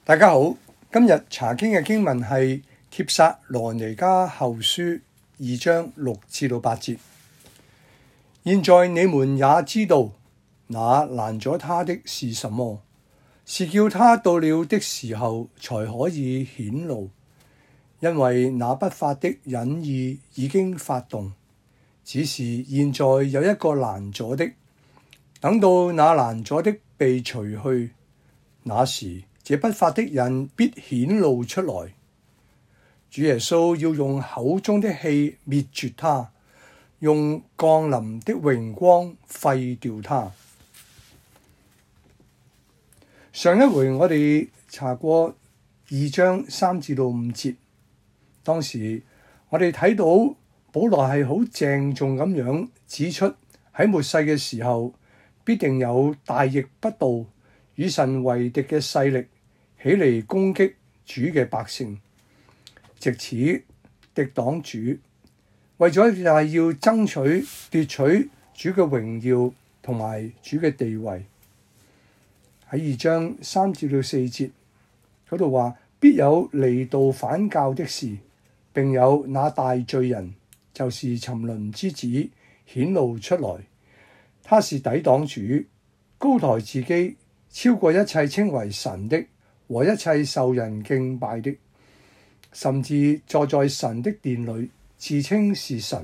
大家好，今日查經嘅經文係帖撒羅尼迦後書2章6至8節。現在你們也知道，那攔阻他的是什麼，是叫他到了的時候才可以顯露，因為那不法的隱意已經發動，只是現在有一個攔阻的，等到那攔阻的被除去，那時這不法的人必顯露出來。主耶穌要用口中的氣滅絕他，用降臨的榮光廢掉他。上一回我哋查過2章3至5節，當時我哋睇到保羅係好鄭重咁樣指出，喺末世嘅時候必定有大逆不道與神為敵嘅勢力起嚟攻擊主嘅百姓，藉此敵擋主，為咗就係要爭取奪取主嘅榮耀同埋主嘅地位。喺2章3至4節嗰度話，必有離道反教的事，並有那大罪人，就是沉淪之子顯露出來。他是抵擋主，高抬自己，超過一切稱為神的和一切受人敬拜的，甚至坐在神的殿裏，自稱是神。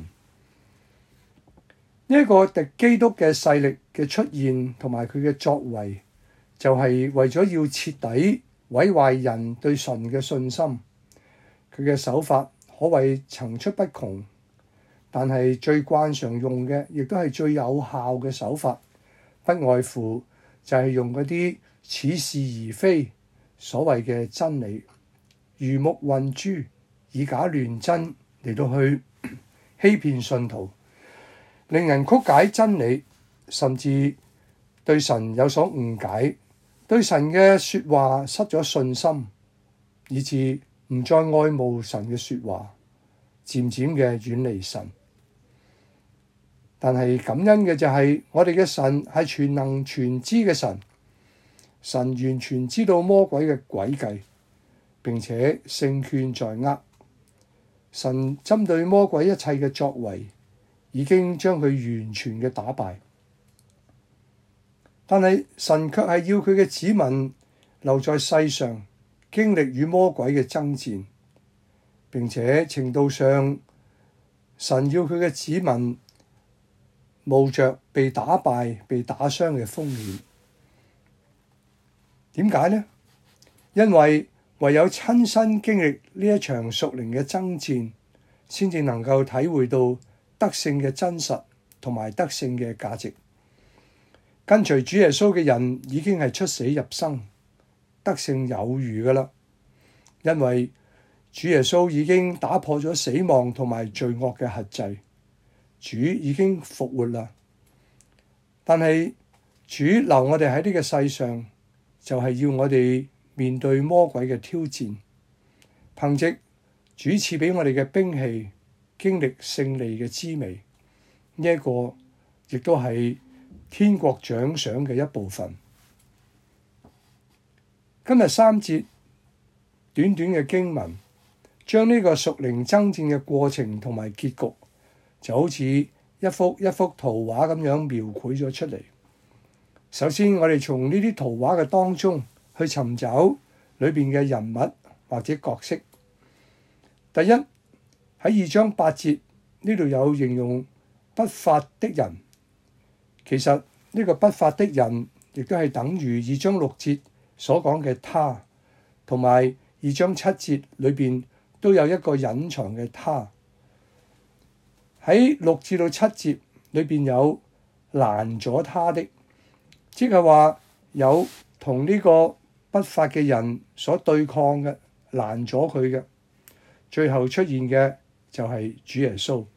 呢一個敵基督嘅勢力嘅出現同埋佢嘅作為，就係為咗要徹底毀壞人對神嘅信心。佢嘅手法可謂層出不窮，但係最慣常用嘅，亦都係最有效嘅手法，不外乎就係用嗰啲似是而非所謂嘅真理，魚目混珠，以假亂真嚟到去欺騙信徒，令人曲解真理，甚至對神有所誤解，對神嘅說話失咗信心，以致唔再愛慕神嘅說話，漸漸嘅遠離神。但係感恩嘅就係我哋嘅神係全能全知嘅神，神完全知道魔鬼嘅詭計，並且勝券在握。神針對魔鬼一切嘅作為，已經將佢完全嘅打敗。但係神卻係要佢嘅子民留在世上，經歷與魔鬼嘅爭戰，並且程度上，神要佢嘅子民冒着被打敗、被打傷嘅風險。點解呢？因為唯有親身經歷呢一場屬靈嘅爭戰，先至能夠體會到得勝嘅真實同埋得勝嘅價值。跟隨主耶穌嘅人已經係出死入生，得勝有餘㗎喇。因為主耶穌已經打破咗死亡同埋罪惡嘅轄制，主已經復活啦。但係主留我哋喺呢個世上，就係要我哋面對魔鬼嘅挑戰，憑藉主賜俾我哋嘅兵器，經歷勝利嘅滋味。呢一個亦都係天國獎賞嘅一部分。今日3節短短嘅經文，將呢個屬靈爭戰嘅過程同埋結局，就好似一幅一幅圖畫咁樣描繪咗出嚟。首先，我哋從呢啲圖畫嘅當中去尋找裏邊嘅人物或者角色。第一，喺2章8節呢度有形容不法的人，其實呢個不法的人亦都係等於2章6節所講嘅他，同埋2章7節裏邊都有一個隱藏嘅他。喺6至7節裏邊有攔阻他的，即係話有同呢個不法嘅人所對抗嘅，攔阻佢嘅。最後出現嘅就係主耶穌。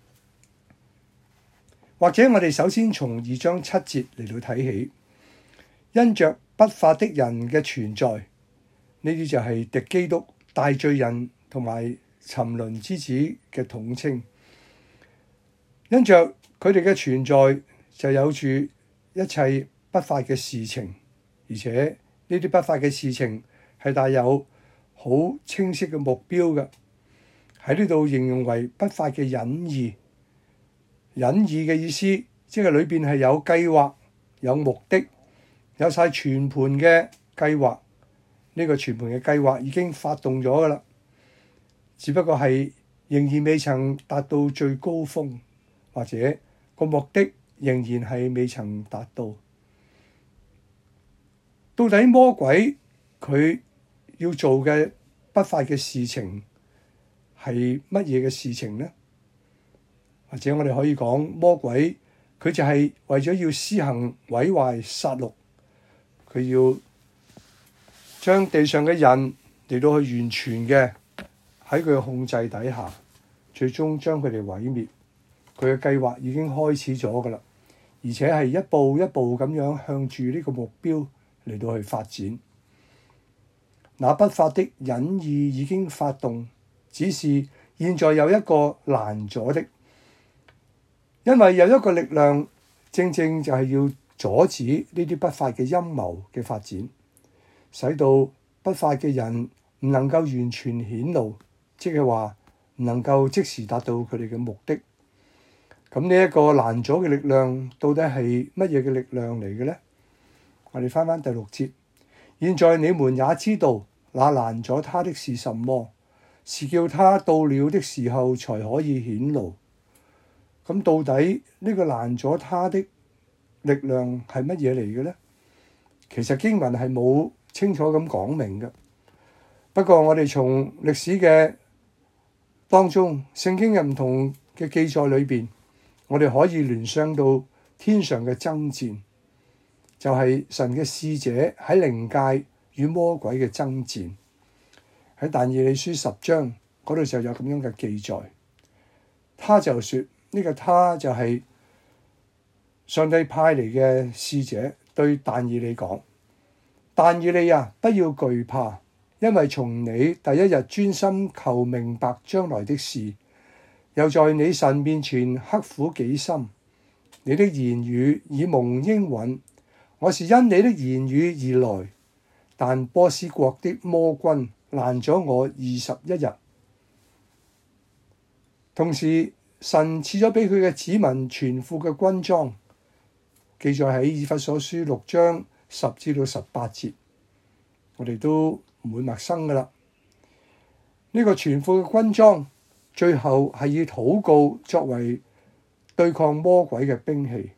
或者我哋首先從2章7節嚟到睇起，因着不法的人嘅存在，呢啲就係敵基督、大罪人同埋沉淪之子嘅統稱。因着佢哋嘅存在，就有住一切不法嘅事情，而且呢啲不法嘅事情係帶有好清晰嘅目標嘅。喺呢度形容為不法嘅隱意。隱意嘅意思，即係裏邊係有計劃、有目的、有晒全盤嘅計劃。呢個全盤嘅計劃已經發動咗㗎啦，只不過係仍然未曾達到最高峰，或者個目的仍然係未曾達到。到底魔鬼佢要做嘅不法嘅事情係乜嘢嘅事情呢？或者我哋可以講，魔鬼佢就係為咗要施行毀壞殺戮，佢要將地上嘅人嚟到去完全嘅喺佢嘅控制底下，最終將佢哋毀滅。佢嘅計劃已經開始咗㗎啦，而且係一步一步咁樣向住呢個目標嚟到去發展。那不法的隱意已經發動，只是現在有一個攔阻的，因為有一個力量正正就係要阻止呢啲不法嘅陰謀嘅發展，使到不法嘅人唔能夠完全顯露，即係話唔能夠即時達到佢哋嘅目的。咁呢一個攔阻嘅力量到底係乜嘢嘅力量嚟嘅呢？我哋翻第6節，現在你們也知道那攔阻他的是什麼，是叫他到了的時候才可以顯露。咁到底呢個攔阻他的力量係乜嘢嚟嘅呢？其實經文係冇清楚咁講明嘅。不過我哋從歷史嘅當中，聖經嘅唔同嘅記載裏邊，我哋可以聯想到天上嘅爭戰，就係神嘅使者喺靈界與魔鬼嘅爭戰。喺但以理書10章嗰度就有咁樣嘅記載。他就說，呢個他就係上帝派嚟嘅使者對但以理講：但以理啊，不要懼怕，因為從你第一日專心求明白將來的事，又在你神面前刻苦己心，你的言語已蒙應允。我是因你的言語而來，但波斯國的魔軍攔咗我21日。同時，神賜咗俾佢嘅子民全副嘅軍裝，記載喺以弗所書6章10至到18節，我哋都唔會陌生噶啦。呢個全副嘅軍裝，最後係以禱告作為對抗魔鬼嘅兵器。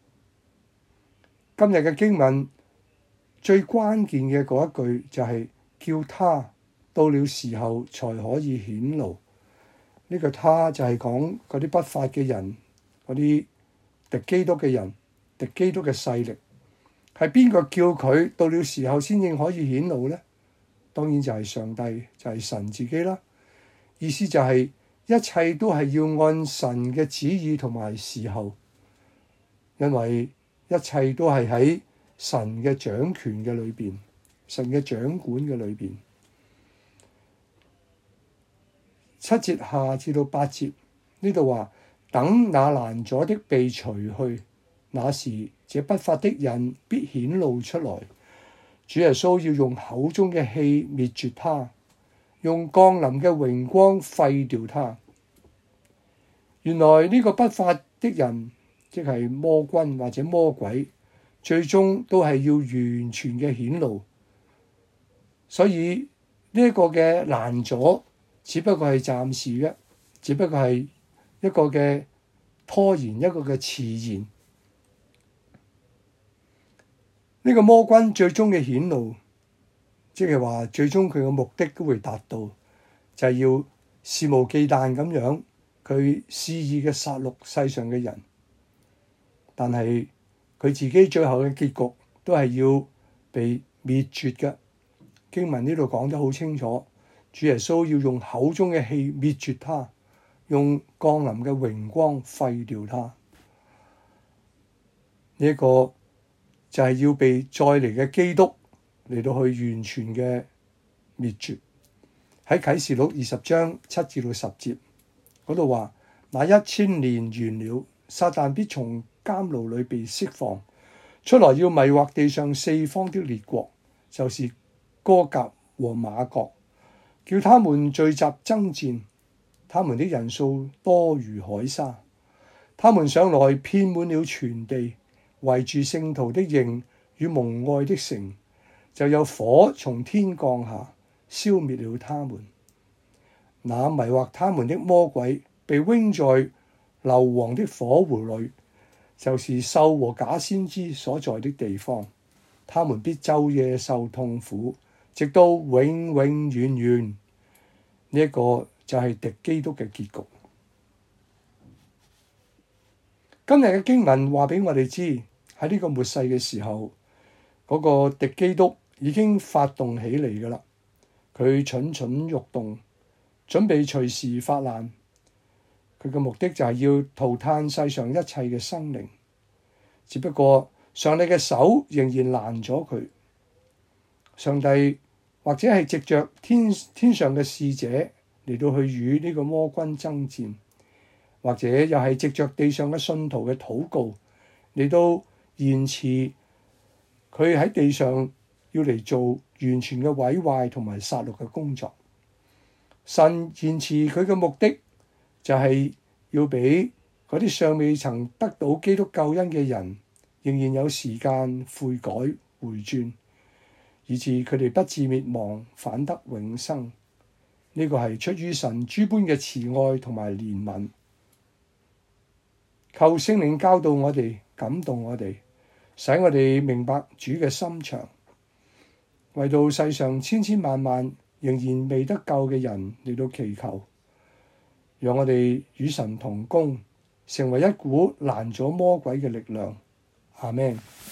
今日嘅經文最關鍵嘅嗰一句就係叫他到了時候才可以顯露。呢個他就係講嗰啲不法嘅人，嗰啲敵基督嘅人，敵基督嘅勢力，係邊個叫佢到了時候先至可以顯露呢？當然就係上帝，就係神自己啦。意思就係一切都係要按神嘅旨意同埋時候，因為一切都係喺神嘅掌權嘅裏邊，神嘅掌管嘅裏邊。7節下至到8節呢度話，等那攔阻的被除去，那時這不法的人必顯露出來。主耶穌要用口中嘅氣滅絕他，用降臨嘅榮光廢掉他。原來呢個不法的人，即係魔君或者魔鬼，最終都係要完全嘅顯露。所以呢一個嘅攔阻，只不過係暫時嘅，只不過係一個嘅拖延，一個嘅遲延。呢個魔君最終嘅顯露，即係話最終佢嘅目的都會達到，就係要肆無忌憚咁樣佢肆意嘅殺戮世上嘅人。但係佢自己最後嘅結局都係要被滅絕嘅。經文呢度講得好清楚。主耶穌要用口中嘅氣滅絕他，用降臨嘅榮光廢掉他。呢一個就係要被再嚟嘅基督嚟到去完全嘅滅絕。喺啟示錄20章7至到10節嗰度話，那1000年完了，撒旦必從監牢裏被釋放出來，要迷惑地上四方的列國，就是歌革、 和馬各，叫他們聚集爭戰。他們的人數多如海沙，他們上來遍滿了全地，圍住聖徒的營與蒙愛的城，就有火從天降下，消滅了他們。那迷惑他們的魔鬼被扔在硫磺的火湖裏，就是獸和假先知所在的地方。他們必晝夜受痛苦，直到永永遠遠。呢一個就係敵基督嘅結局。今日嘅經文話俾我哋知，喺呢個末世嘅時候，嗰個敵基督已經發動起嚟㗎喇。佢蠢蠢欲動，準備隨時發難。佢嘅目的就係要塗炭世上一切嘅生靈。只不過上帝嘅手仍然攔咗佢。上帝或者係藉着天上嘅使者嚟到去與呢個魔軍爭戰，或者又係藉着地上嘅信徒嘅禱告嚟到延遲佢喺地上要嚟做完全嘅毀壞同埋殺戮嘅工作。神延遲佢嘅目的就係要俾嗰啲尚未曾得到基督救恩嘅人仍然有時間悔改回轉，以致佢哋不致滅亡，反得永生。呢個係出於神諸般嘅慈愛同埋憐憫。求聖靈教導我哋，感動我哋，使我哋明白主嘅心腸，為到世上千千萬萬仍然未得救嘅人嚟到祈求，讓我哋與神同工，成為一股攔阻魔鬼嘅力量。阿們。